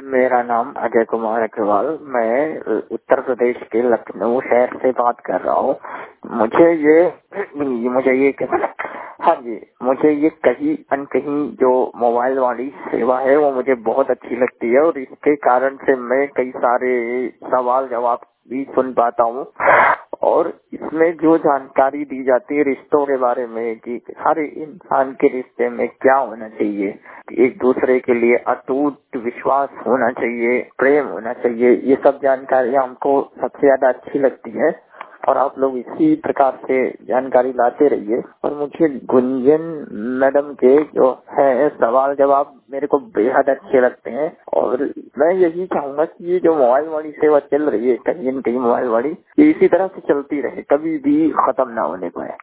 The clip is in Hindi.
मेरा नाम अजय कुमार अग्रवाल। मैं उत्तर प्रदेश के लखनऊ शहर से बात कर रहा हूँ। मुझे ये कहीं अनकहीं जो मोबाइल वाली सेवा है वो मुझे बहुत अच्छी लगती है और इसके कारण से मैं कई सारे सवाल जवाब भी सुन पाता हूँ और इसमें जो जानकारी दी जाती है रिश्तों के बारे में कि हर इंसान के रिश्ते में क्या होना चाहिए, एक दूसरे के लिए अटूट विश्वास होना चाहिए, प्रेम होना चाहिए, ये सब जानकारी हमको सबसे ज्यादा अच्छी लगती है और आप लोग इसी प्रकार से जानकारी लाते रहिए। और मुझे गुंजन मैडम के जो है सवाल जवाब मेरे को बेहद अच्छे लगते हैं और मैं यही चाहूंगा कि ये जो मोबाइल वाली सेवा चल रही है कहीं न कहीं मोबाइल वाली, ये इसी तरह से चलती रहे, कभी भी खत्म ना होने पाए।